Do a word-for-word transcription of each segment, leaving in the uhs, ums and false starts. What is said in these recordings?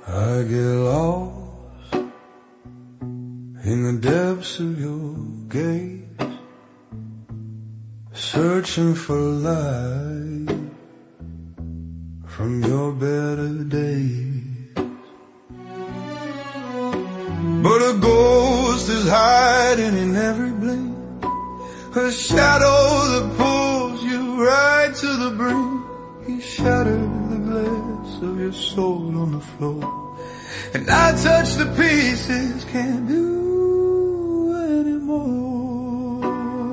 I get lost in the depths of your gaze, searching for light from your better days. But a ghost is hiding in every blink, a shadow that pulls you right to the brink. He shattered the glass of your soul on the floor, and I touch the pieces, can't do anymore.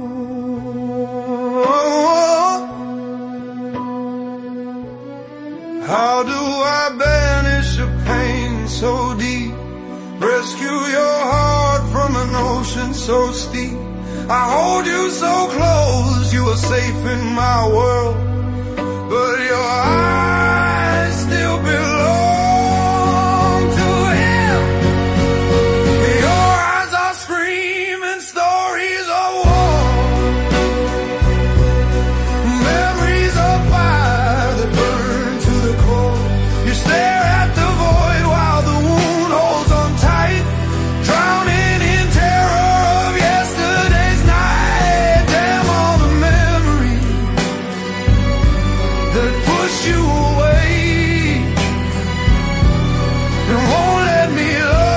How do I banish a pain so deep, rescue your heart from an ocean so steep? I hold you so close, you are safe in my world, but your eyes still belong to him. Your eyes are screaming stories of war, memories of fire that burn to the core. You stare at the void while the wound holds on tight, drowning in terror of yesterday's night. Damn all the memories that push you away and won't let me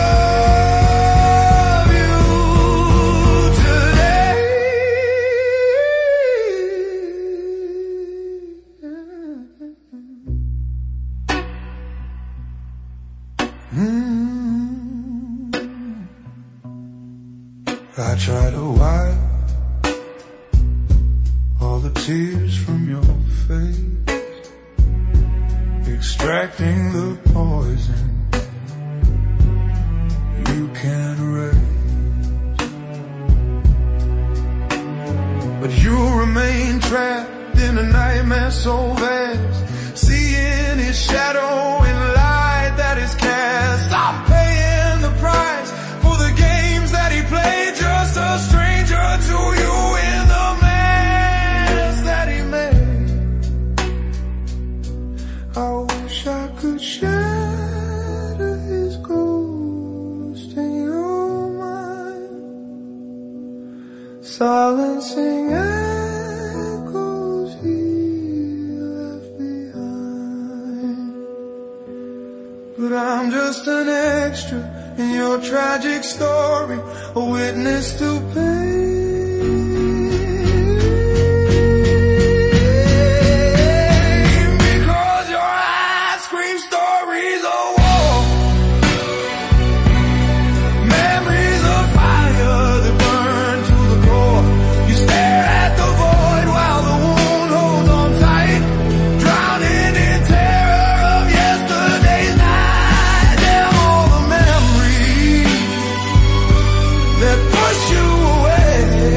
love you today. Mm. I try to wipe all the tears from your face, extracting the poison you can't erase. But you remain trapped in a nightmare so vast, seeing his shadow in light that is cast. Stop paying the price for the games that he played, just a stranger to you in the mess that he made. I wish I could shatter his ghost in your mind, silencing echoes he left behind. But I'm just an extra in your tragic story, a witness to pain. Because your eyes scream stories of war, memories of fire that burn to the core. You stare at the void while the wound holds on tight, drowning in terror of yesterday's night. Damn all the memories that push you away,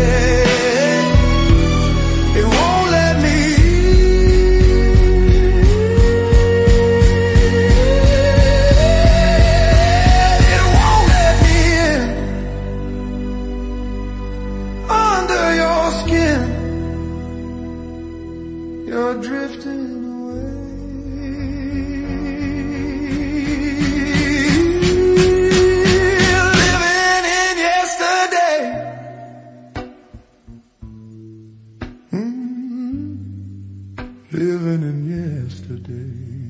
it won't let me. It won't let me in under your skin. You're drifting away, living in yesterday. Mm, living in yesterday.